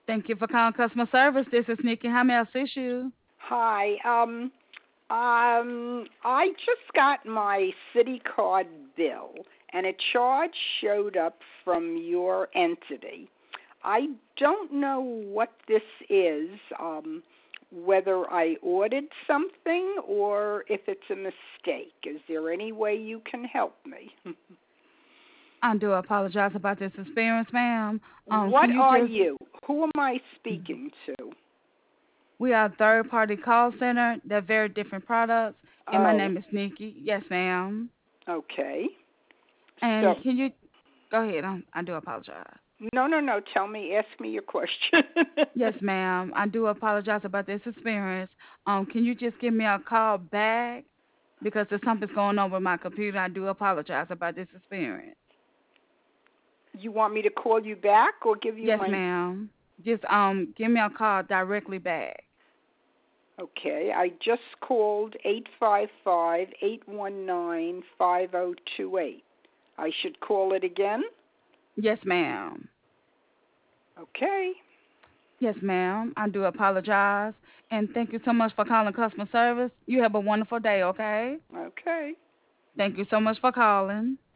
Thank you for calling customer service. This is Nikki. How may I assist you? Hi. I just got my city card bill, and a charge showed up from your entity. I don't know what this is, whether I ordered something or if it's a mistake. Is there any way you can help me? I do apologize about this experience, ma'am. What Can you are just you? Who am I speaking to? we are a third party call center. They're very different products. And my Oh, name is Nikki. Yes, ma'am. okay. So, And can you go ahead? I do apologize. no. Tell me, ask me your question. Yes, ma'am. I do apologize about this experience. Can you just give me a call back? Because there's something's going on with my computer. I do apologize about this experience. You want me to call you back or give you Yes, my? ma'am. Just give me a call directly back. Okay, I just called 855-819-5028. I should call it again? Yes, ma'am. Okay. Yes, ma'am. I do apologize. And thank you so much for calling customer service. You have a wonderful day, okay? Okay. Thank you so much for calling.